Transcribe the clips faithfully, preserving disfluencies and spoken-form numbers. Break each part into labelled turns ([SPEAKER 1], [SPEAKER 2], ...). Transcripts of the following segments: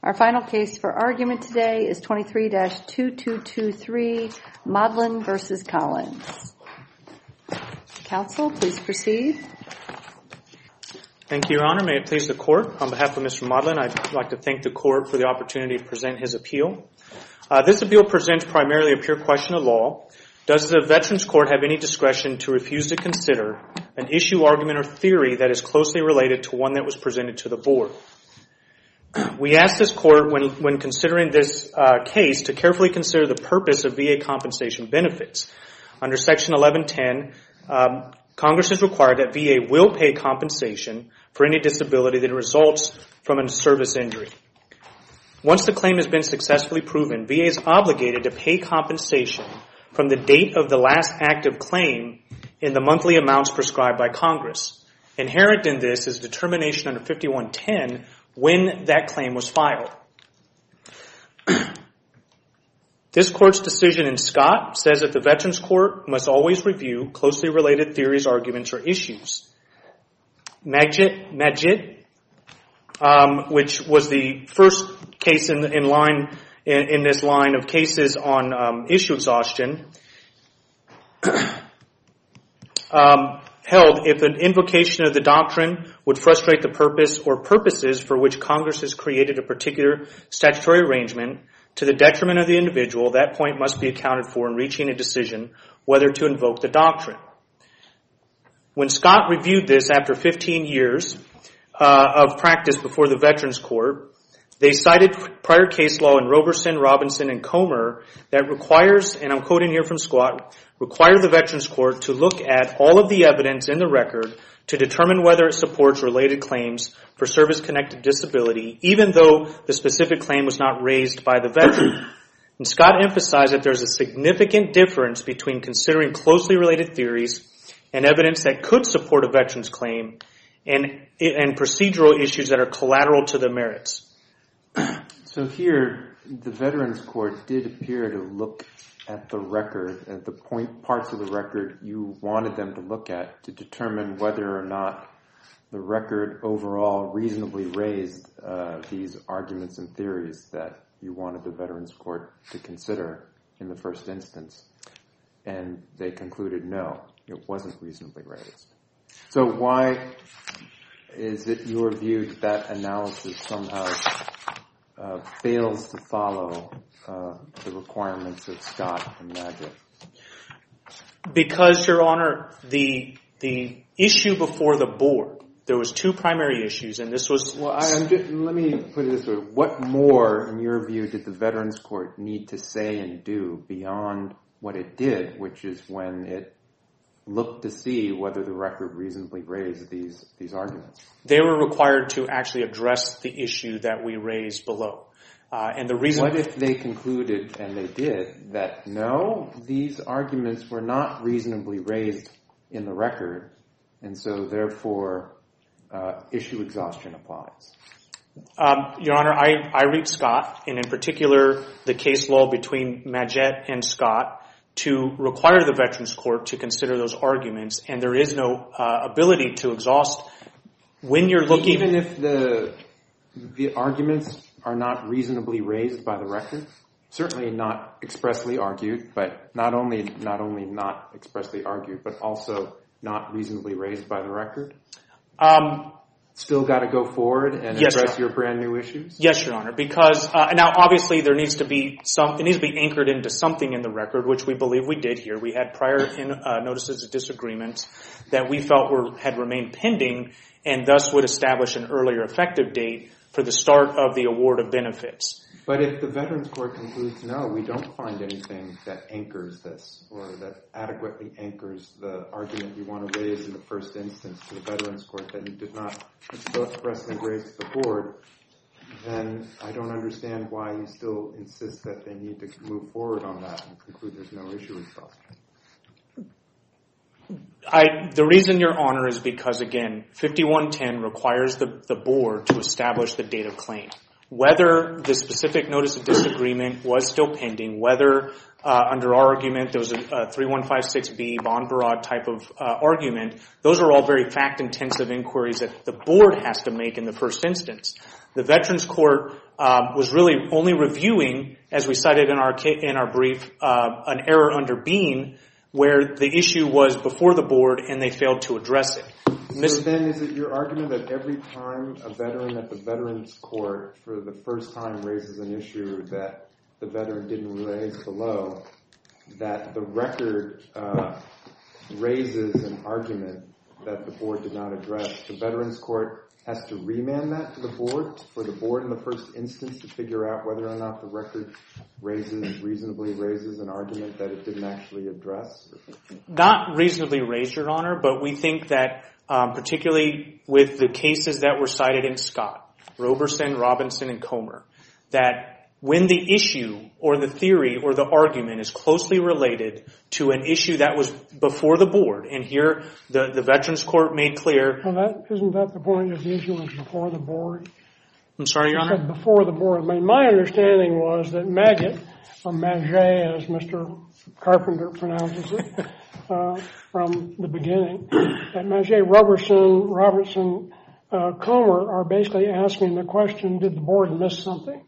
[SPEAKER 1] Our final case for argument today is twenty-three dash two two two three, Modlin v. Collins. Counsel, please proceed.
[SPEAKER 2] Thank you, Your Honor. May it please the Court. On behalf of Mister Modlin, I'd like to thank the Court for the opportunity to present his appeal. Uh, this appeal presents primarily a pure question of law. Does the Veterans Court have any discretion to refuse to consider an issue, argument, or theory that is closely related to one that was presented to the Board? We ask this Court, when, when considering this uh, case, to carefully consider the purpose of V A compensation benefits. Under Section eleven ten, um, Congress is required that V A will pay compensation for any disability that results from a service injury. Once the claim has been successfully proven, V A is obligated to pay compensation from the date of the last active claim in the monthly amounts prescribed by Congress. Inherent in this is determination under fifty-one ten when that claim was filed. This Court's decision in Scott says that the Veterans Court must always review closely related theories, arguments, or issues. Majid, Majid um, which was the first case in, in line in, in this line of cases on um, issue exhaustion, um, held if an invocation of the doctrine would frustrate the purpose or purposes for which Congress has created a particular statutory arrangement to the detriment of the individual, that point must be accounted for in reaching a decision whether to invoke the doctrine. When Scott reviewed this after fifteen years uh, of practice before the Veterans Court, they cited prior case law in Roberson, Robinson, and Comer that requires, and I'm quoting here from Scott, require the Veterans Court to look at all of the evidence in the record to determine whether it supports related claims for service-connected disability, even though the specific claim was not raised by the veteran. And Scott emphasized that there's a significant difference between considering closely related theories and evidence that could support a veteran's claim and, and procedural issues that are collateral to the merits.
[SPEAKER 3] So here, the Veterans Court did appear to look at the record, at the point parts of the record you wanted them to look at to determine whether or not the record overall reasonably raised uh, these arguments and theories that you wanted the Veterans Court to consider in the first instance. And they concluded no, it wasn't reasonably raised. So why is it your view that that analysis somehow Uh, fails to follow uh, the requirements of Scott and Majid?
[SPEAKER 2] Because, Your Honor, the the issue before the board, there was two primary issues, and this was...
[SPEAKER 3] Well, I, I'm just, let me put it this way. What more, in your view, did the Veterans Court need to say and do beyond what it did, which is when it looked to see whether the record reasonably raised these these arguments?
[SPEAKER 2] They were required to actually address the issue that we raised below. Uh, and the reason...
[SPEAKER 3] What if they concluded, and they did, that no, these arguments were not reasonably raised in the record, and so therefore uh, issue exhaustion applies?
[SPEAKER 2] Um, Your Honor, I, I read Scott, and in particular the case law between Majid and Scott, to require the Veterans Court to consider those arguments, and there is no uh, ability to exhaust when you're looking...
[SPEAKER 3] Even if the the arguments are not reasonably raised by the record? Certainly not expressly argued, but not only not only not expressly argued, but also not reasonably raised by the record? Um... Still got to go forward and
[SPEAKER 2] yes,
[SPEAKER 3] address your brand new issues?
[SPEAKER 2] Yes, Your Honor, because uh, now obviously there needs to be some, it needs to be anchored into something in the record, which we believe we did here. We had prior in, uh, notices of disagreement that we felt were had remained pending and thus would establish an earlier effective date for the start of the award of benefits.
[SPEAKER 3] But if the Veterans Court concludes, no, we don't find anything that anchors this or that adequately anchors the argument you want to raise in the first instance to the Veterans Court that you did not expressly raise to the board, then I don't understand why you still insist that they need to move forward on that and conclude there's no issue with exhaustion.
[SPEAKER 2] I, the reason, Your Honor, is because, again, fifty-one ten requires the, the board to establish the date of claim. Whether the specific notice of disagreement was still pending, whether uh, under our argument there was a, a thirty-one fifty-six B bond barrage type of uh, argument, those are all very fact-intensive inquiries that the board has to make in the first instance. The Veterans Court um, was really only reviewing, as we cited in our ca- in our brief, uh, an error under Bean, where the issue was before the board and they failed to address it.
[SPEAKER 3] So then is it your argument that every time a veteran at the Veterans Court for the first time raises an issue that the veteran didn't raise below, that the record uh, raises an argument that the board did not address, the Veterans Court has to remand that to the board for the board in the first instance to figure out whether or not the record raises, reasonably raises an argument that it didn't actually address?
[SPEAKER 2] Not reasonably raised, Your Honor, but we think that um, particularly with the cases that were cited in Scott, Roberson, Robinson, and Comer, that when the issue or the theory or the argument is closely related to an issue that was before the board, and here the, the Veterans Court made clear...
[SPEAKER 4] Well, that, isn't that the point that the issue was before the board?
[SPEAKER 2] I'm sorry, Your
[SPEAKER 4] You
[SPEAKER 2] Honor?
[SPEAKER 4] said before the board. I mean, my understanding was that Maggot, or Maget, as Mister Carpenter pronounces it, uh, from the beginning, that Maget, Roberson, Robertson, uh, Comer are basically asking the question, did the board miss something?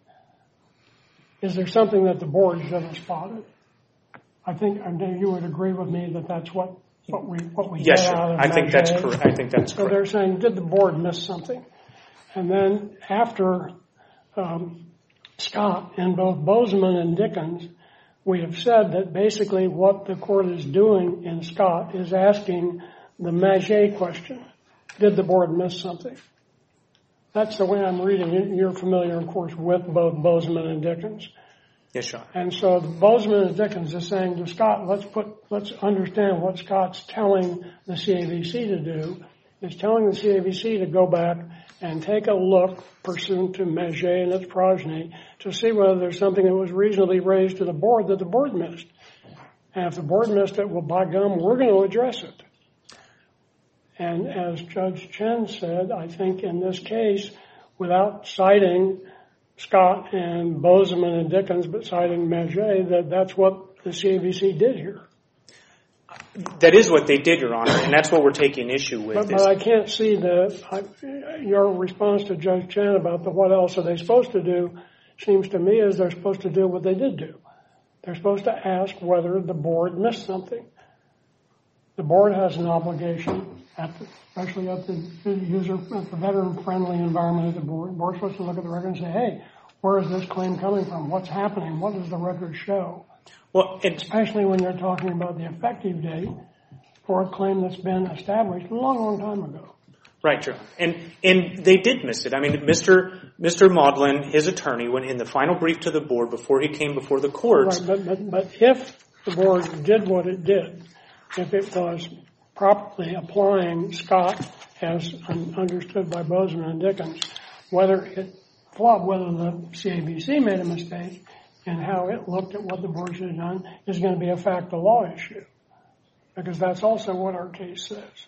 [SPEAKER 4] Is there something that the board should have spotted? I think I know you would agree with me that that's what, what we what we
[SPEAKER 2] Yes,
[SPEAKER 4] get
[SPEAKER 2] sir.
[SPEAKER 4] out of
[SPEAKER 2] I think that's
[SPEAKER 4] Maget.
[SPEAKER 2] correct. I think that's
[SPEAKER 4] So
[SPEAKER 2] correct.
[SPEAKER 4] they're saying, did the board miss something? And then after um, Scott in both Bozeman and Dickens, we have said that basically what the court is doing in Scott is asking the Maget question: did the board miss something? That's the way I'm reading it. You're familiar, of course, with both Bozeman and Dickens.
[SPEAKER 2] Yes, Your Honor.
[SPEAKER 4] And so the Bozeman and Dickens is saying to Scott, let's put, let's understand what Scott's telling the C A V C to do. It's telling the C A V C to go back and take a look pursuant to Maget and its progeny to see whether there's something that was reasonably raised to the board that the board missed. And if the board missed it, well, by gum, we're going to address it. And as Judge Chen said, I think in this case, without citing Scott and Bozeman and Dickens, but citing Maget, that that's what the C A V C did here.
[SPEAKER 2] That is what they did, Your Honor, and that's what we're taking issue with.
[SPEAKER 4] But, but I can't see the I, your response to Judge Chen about the what else are they supposed to do seems to me as they're supposed to do what they did do. They're supposed to ask whether the board missed something. The board has an obligation, at the, especially at the user, at the veteran-friendly environment of the board. The board's supposed to look at the record and say, hey, where is this claim coming from? What's happening? What does the record show?
[SPEAKER 2] Well, it,
[SPEAKER 4] Especially when you're talking about the effective date for a claim that's been established a long, long time ago.
[SPEAKER 2] right, Your Honor. And, and they did miss it. I mean, Mister Mister Maudlin, his attorney, went in the final brief to the board before he came before the courts.
[SPEAKER 4] Right, but, but, but if the board did what it did, if it was properly applying Scott as understood by Bozeman and Dickens, whether it flubbed, whether the C A V C made a mistake and how it looked at what the board should have done is going to be a fact of law issue. Because that's also what our case says.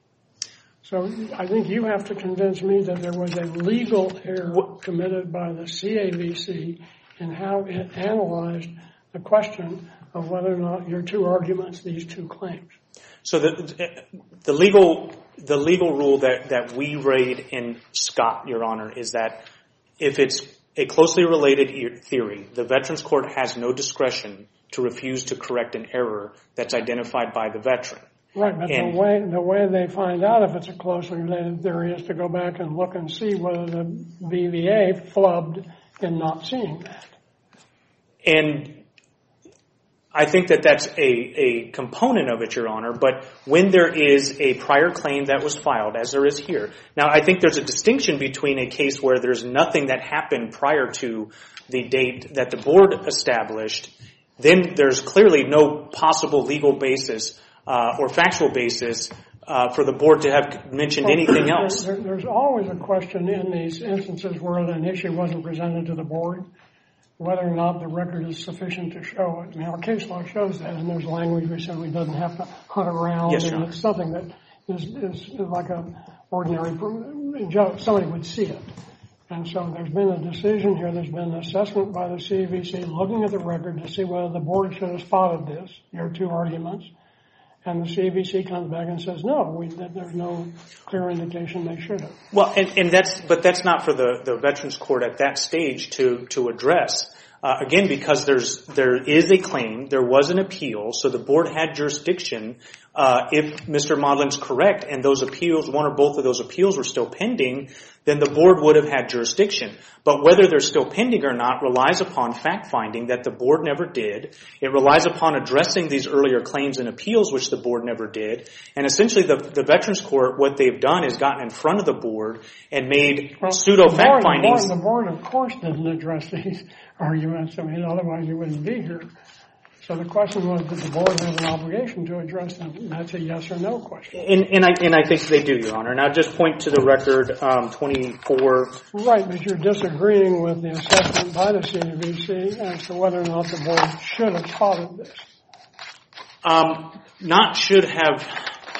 [SPEAKER 4] So I think you have to convince me that there was a legal error committed by the C A V C in how it analyzed the question of whether or not your two arguments, these two claims.
[SPEAKER 2] So the the legal the legal rule that, that we read in Scott, Your Honor, is that if it's a closely related theory, the Veterans Court has no discretion to refuse to correct an error that's identified by the veteran.
[SPEAKER 4] Right, but
[SPEAKER 2] And-
[SPEAKER 4] the way the way they find out if it's a closely related theory is to go back and look and see whether the V V A flubbed in not seeing that.
[SPEAKER 2] And I think that that's a, a component of it, Your Honor, but when there is a prior claim that was filed, as there is here. Now, I think there's a distinction between a case where there's nothing that happened prior to the date that the board established. Then there's clearly no possible legal basis uh, or factual basis uh, for the board to have mentioned
[SPEAKER 4] Well,
[SPEAKER 2] anything
[SPEAKER 4] there-
[SPEAKER 2] else.
[SPEAKER 4] there- there's always a question in these instances where an issue wasn't presented to the board, whether or not the record is sufficient to show it. I mean, our case law shows that, and there's language we said we doesn't have to hunt around,
[SPEAKER 2] Yes, Your
[SPEAKER 4] and
[SPEAKER 2] Honor.
[SPEAKER 4] it's something that is, is, is like a ordinary joke. Somebody would see it. And so there's been a decision here, there's been an assessment by the C A V C looking at the record to see whether the board should have spotted this, your two arguments. And the C B C comes back and says, no, we, that there's no clear indication they should have.
[SPEAKER 2] Well, and, and that's, but that's not for the, the Veterans Court at that stage to, to address. Uh, again, because there's, there is a claim, there was an appeal, so the board had jurisdiction. Uh, if Mister Modlin's correct and those appeals, one or both of those appeals were still pending, then the board would have had jurisdiction. But whether they're still pending or not relies upon fact-finding that the board never did. It relies upon addressing these earlier claims and appeals, which the board never did. And essentially the, the Veterans Court, what they've done is gotten in front of the board and made
[SPEAKER 4] well,
[SPEAKER 2] pseudo-fact findings.
[SPEAKER 4] The board, the board, of course, didn't address these arguments. I mean, otherwise you wouldn't be here. So the question was, did the board have an obligation to address them? And that's a yes or no question.
[SPEAKER 2] And, and, I, and I think they do, Your Honor. And I'll just point to the record um, twenty-four.
[SPEAKER 4] Right, but you're disagreeing with the assessment by the C B C as to whether or not the board should have followed this.
[SPEAKER 2] Um, not should have.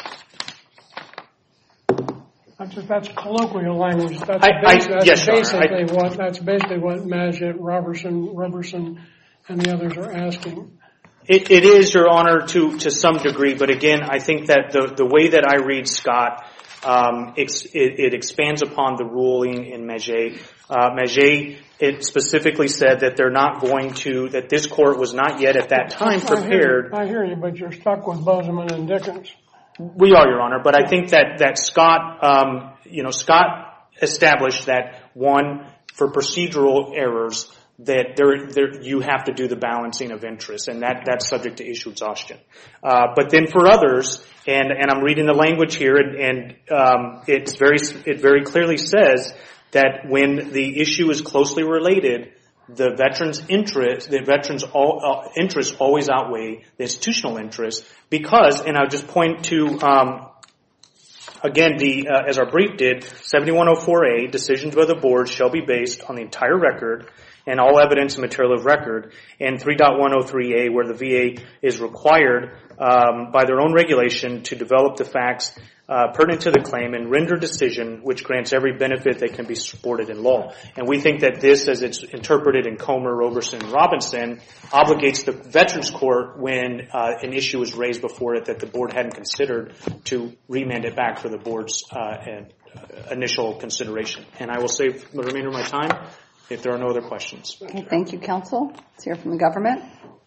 [SPEAKER 4] That's, just, that's colloquial language. That's,
[SPEAKER 2] I, I,
[SPEAKER 4] basi- that's
[SPEAKER 2] yes,
[SPEAKER 4] basically
[SPEAKER 2] Your Honor. I,
[SPEAKER 4] what that's basically what Majid, Robertson, Roberson, and the others are asking.
[SPEAKER 2] It, it is, Your Honor, to, to some degree, but again, I think that the, the way that I read Scott, um, ex, it, it expands upon the ruling in Majid. Uh, Majid, it specifically said that they're not going to, that this court was not yet at that time prepared.
[SPEAKER 4] I hear, I hear you, but you're stuck with Bozeman and Dickens.
[SPEAKER 2] We are, Your Honor, but I think that, that Scott, um, you know, Scott established that, one, for procedural errors, that there, there, you have to do the balancing of interests, and that, that's subject to issue exhaustion. Uh, but then for others, and, and I'm reading the language here, and, and um, it's very, it very clearly says that when the issue is closely related, the veteran's interest, the veteran's all, uh, interests always outweigh the institutional interest, because, and I'll just point to, um, again, the, uh, as our brief did, seventy-one oh four A, decisions by the board shall be based on the entire record and all evidence and material of record, and three point one oh three A, where the V A is required um, by their own regulation to develop the facts uh, pertinent to the claim and render decision which grants every benefit that can be supported in law. And we think that this, as it's interpreted in Comer, Roberson, and Robinson, obligates the Veterans Court when uh, an issue is raised before it that the board hadn't considered to remand it back for the board's uh, and, uh, initial consideration. And I will save the remainder of my time if there are no other questions.
[SPEAKER 1] Okay, thank you, counsel. Let's hear from the government.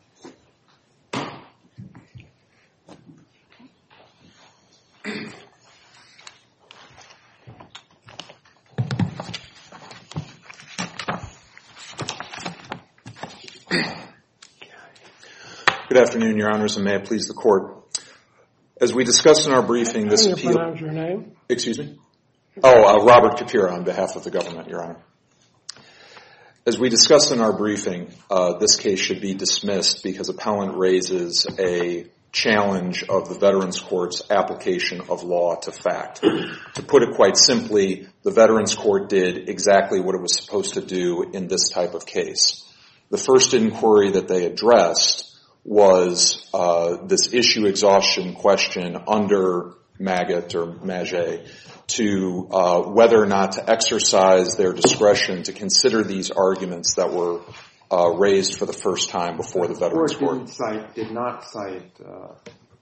[SPEAKER 5] Good afternoon, Your Honors, and may it please the Court. As we discussed in our briefing, this
[SPEAKER 4] How do you
[SPEAKER 5] appeal...
[SPEAKER 4] pronounce your name?
[SPEAKER 5] Excuse me? Oh, uh, Robert Kapira on behalf of the government, Your Honor. As we discussed in our briefing, uh, this case should be dismissed because appellant raises a challenge of the Veterans Court's application of law to fact. To put it quite simply, the Veterans Court did exactly what it was supposed to do in this type of case. The first inquiry that they addressed was uh, this issue exhaustion question under Maggott or Maget to uh, whether or not to exercise their discretion to consider these arguments that were uh, raised for the first time before the Veterans Court.
[SPEAKER 3] Didn't cite, did not cite uh,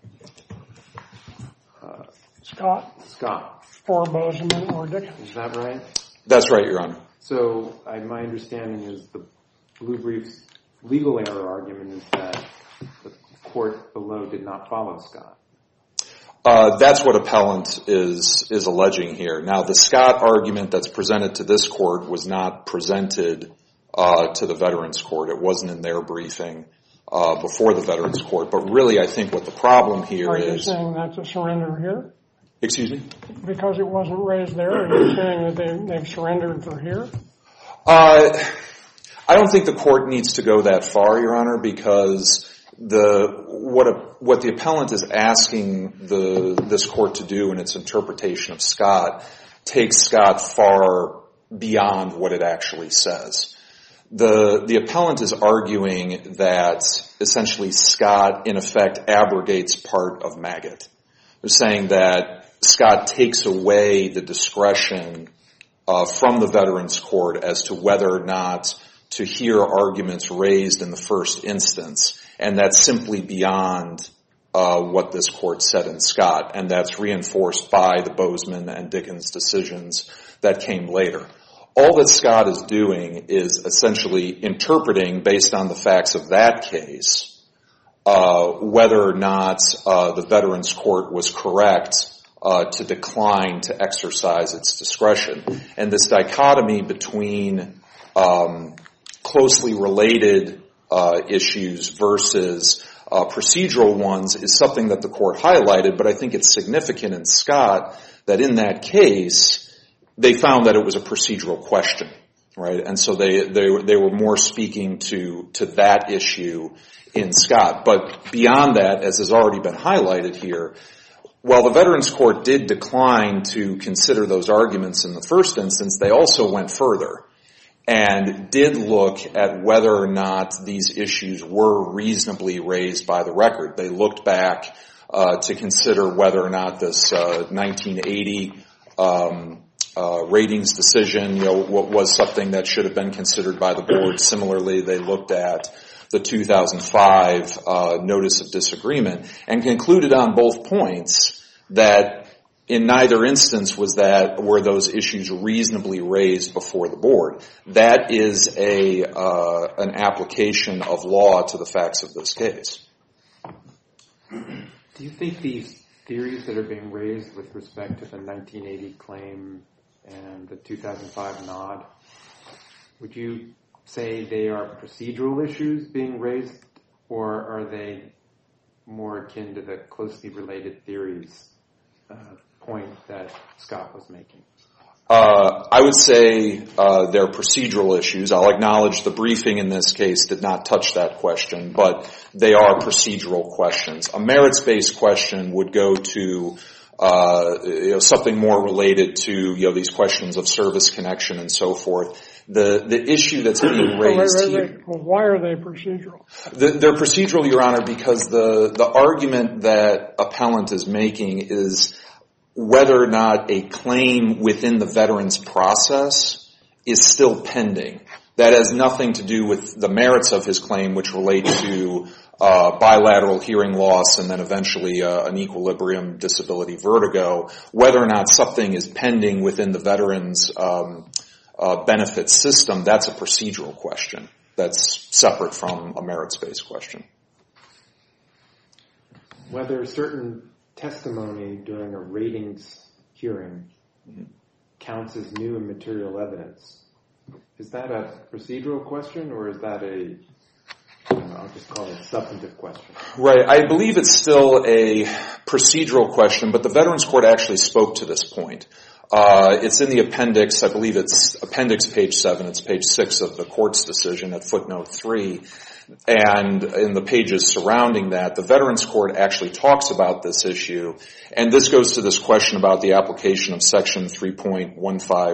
[SPEAKER 3] uh,
[SPEAKER 4] Scott?
[SPEAKER 3] Scott.
[SPEAKER 4] Or Bozeman or Dickens.
[SPEAKER 3] Is that right?
[SPEAKER 5] That's right, Your Honor.
[SPEAKER 3] So I, my understanding is the blue brief's legal error argument is that the court below did not follow Scott.
[SPEAKER 5] Uh, that's what appellant is is alleging here. Now, the Scott argument that's presented to this court was not presented uh, to the Veterans Court. It wasn't in their briefing uh, before the Veterans Court. But really, I think what the problem here
[SPEAKER 4] Are
[SPEAKER 5] is...
[SPEAKER 4] Are you saying that's a surrender here?
[SPEAKER 5] Excuse me?
[SPEAKER 4] Because it wasn't raised there, are you saying that they, they've surrendered for here?
[SPEAKER 5] Uh, I don't think the court needs to go that far, Your Honor, because the what a, what the appellant is asking the this court to do in its interpretation of Scott takes Scott far beyond what it actually says. The the appellant is arguing that essentially Scott in effect abrogates part of Maggott. They're saying that Scott takes away the discretion uh, from the Veterans Court as to whether or not to hear arguments raised in the first instance, and that's simply beyond uh, what this court said in Scott, and that's reinforced by the Bozeman and Dickens decisions that came later. All that Scott is doing is essentially interpreting, based on the facts of that case, uh, whether or not uh, the Veterans Court was correct uh, to decline to exercise its discretion. And this dichotomy between um, closely related uh, issues versus uh, procedural ones is something that the court highlighted, but I think it's significant in Scott that in that case, they found that it was a procedural question, right? And so they, they, they were more speaking to, to that issue in Scott. But beyond that, as has already been highlighted here, while the Veterans Court did decline to consider those arguments in the first instance, they also went further and did look at whether or not these issues were reasonably raised by the record. They looked back uh, to consider whether or not this uh, nineteen eighty um Uh, ratings decision, you know, what was something that should have been considered by the board. Similarly, they looked at the two thousand five uh, notice of disagreement and concluded on both points that in neither instance was that were those issues reasonably raised before the board. That is a uh, an application of law to the facts of this case.
[SPEAKER 3] Do you think these theories that are being raised with respect to the nineteen eighty claim and the two thousand five nod, would you say they are procedural issues being raised, or are they more akin to the closely related theories uh, point that Scott was making?
[SPEAKER 5] Uh, I would say uh, they're procedural issues. I'll acknowledge the briefing in this case did not touch that question, but they are procedural questions. A merits-based question would go to Uh, you know, something more related to, you know, these questions of service connection and so forth. The the issue that's being raised
[SPEAKER 4] wait, wait,
[SPEAKER 5] here.
[SPEAKER 4] wait. Well, why are they procedural?
[SPEAKER 5] The, they're procedural, Your Honor, because the the argument that appellant is making is whether or not a claim within the veterans process is still pending. That has nothing to do with the merits of his claim, which relate to uh, bilateral hearing loss and then eventually uh, an equilibrium disability vertigo. Whether or not something is pending within the veterans um, uh, benefit system, that's a procedural question. That's separate from a merits-based question.
[SPEAKER 3] Whether certain testimony during a ratings hearing mm-hmm. counts as new and material evidence, is that a procedural question, or is that a, I don't know, I'll just call it a substantive question?
[SPEAKER 5] Right. I believe it's still a procedural question, but the Veterans Court actually spoke to this point. Uh, it's in the appendix. I believe it's appendix page seven. It's page six of the court's decision at footnote three. And in the pages surrounding that, the Veterans Court actually talks about this issue. And this goes to this question about the application of section three point one five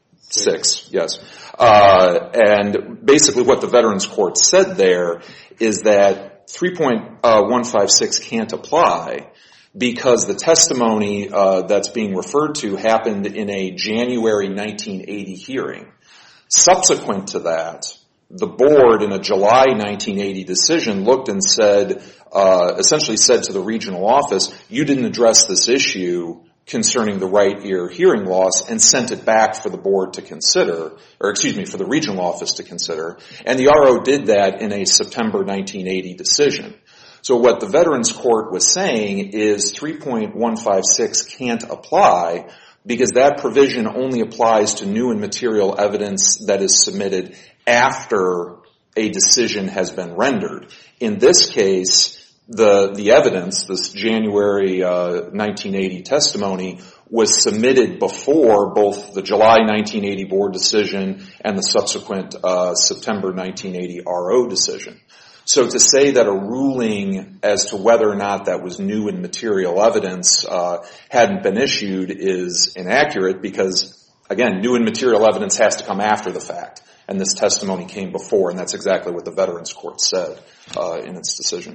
[SPEAKER 5] six, yes. Uh, and basically what the Veterans Court said there is that three point one five six can't apply because the testimony uh, that's being referred to happened in a January nineteen eighty hearing. Subsequent to that, the board in a July nineteen eighty decision looked and said, uh, essentially said to the regional office, you didn't address this issue concerning the right ear hearing loss, and sent it back for the board to consider, or excuse me, for the regional office to consider. And the R O did that in a September nineteen eighty decision. So what the Veterans Court was saying is three point one five six can't apply because that provision only applies to new and material evidence that is submitted after a decision has been rendered. In this case, The, the evidence, this January uh, nineteen eighty testimony, was submitted before both the July nineteen eighty board decision and the subsequent uh, September nineteen eighty R O decision. So to say that a ruling as to whether or not that was new and material evidence uh, hadn't been issued is inaccurate because, again, new and material evidence has to come after the fact. And this testimony came before, and that's exactly what the Veterans Court said uh, in its decision.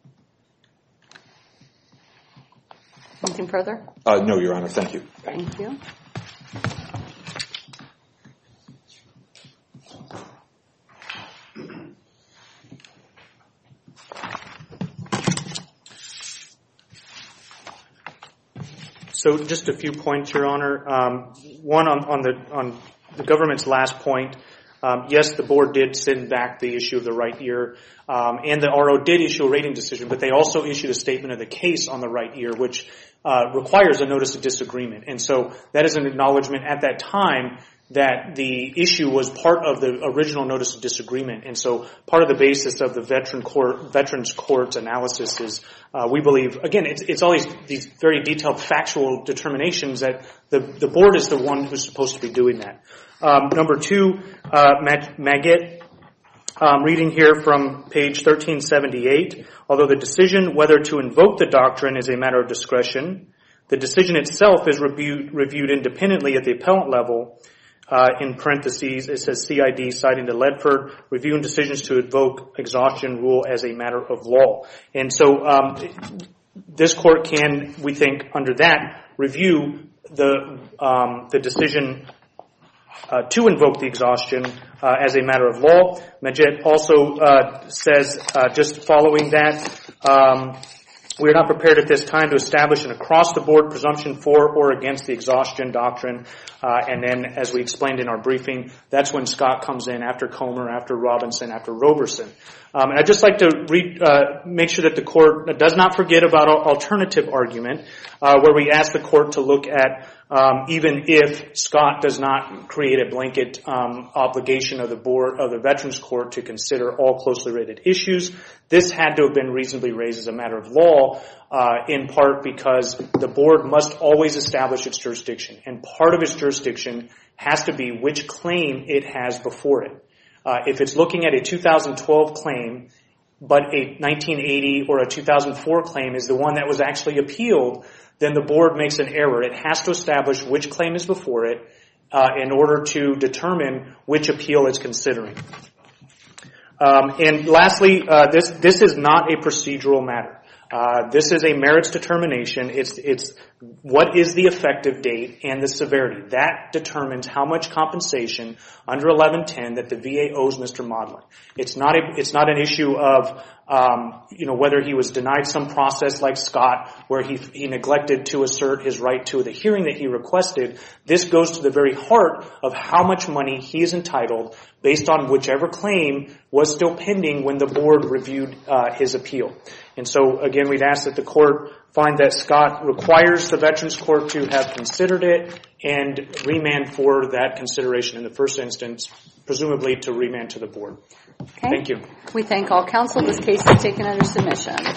[SPEAKER 1] Anything further?
[SPEAKER 5] Uh, no, Your Honor. Thank you.
[SPEAKER 1] Thank you.
[SPEAKER 2] So just a few points, Your Honor. Um, one on, on the on the government's last point. Um, yes, the board did send back the issue of the right ear, um, and the R O did issue a rating decision, but they also issued a statement of the case on the right ear, which uh, requires a notice of disagreement. And so that is an acknowledgement at that time that the issue was part of the original notice of disagreement. And so part of the basis of the veteran court, Veterans Court's analysis is, uh, we believe, again, it's, it's all these, these very detailed factual determinations that the, the board is the one who's supposed to be doing that. Um, number two, uh, Magget, um, reading here from page thirteen seventy-eight, although the decision whether to invoke the doctrine is a matter of discretion, the decision itself is reviewed, reviewed independently at the appellant level. Uh, in parentheses, it says C I D citing to Ledford, reviewing decisions to invoke exhaustion rule as a matter of law. And so um, this court can, we think, under that, review the um, the decision uh, to invoke the exhaustion uh, as a matter of law. Magget also uh, says, uh, just following that, um, we are not prepared at this time to establish an across-the-board presumption for or against the exhaustion doctrine. Uh, and then, as we explained in our briefing, that's when Scott comes in after Comer, after Robinson, after Roberson. Um, and I'd just like to read, uh, make sure that the court does not forget about our alternative argument, uh, where we ask the court to look at um, even if Scott does not create a blanket um, obligation of the board of the Veterans Court to consider all closely related issues, this had to have been reasonably raised as a matter of law, uh, in part because the board must always establish its jurisdiction, and part of its jurisdiction has to be which claim it has before it. Uh, if it's looking at a two thousand twelve claim, but a nineteen eighty or a two thousand four claim is the one that was actually appealed, then the board makes an error. It has to establish which claim is before it uh, in order to determine which appeal it's considering. Um, and lastly, uh, this this is not a procedural matter. Uh, this is a merits determination. It's it's what is the effective date and the severity. That determines how much compensation under eleven ten that the V A owes Mister Modlin. It's not a it's not an issue of um, you know whether he was denied some process like Scott, where he he neglected to assert his right to the hearing that he requested. This goes to the very heart of how much money he is entitled based on whichever claim was still pending when the board reviewed uh, his appeal. And so, again, we'd ask that the court find that Scott requires the Veterans Court to have considered it and remand for that consideration in the first instance, presumably to remand to the board.
[SPEAKER 1] Okay.
[SPEAKER 2] Thank you.
[SPEAKER 1] We thank all counsel. This case is taken under submission.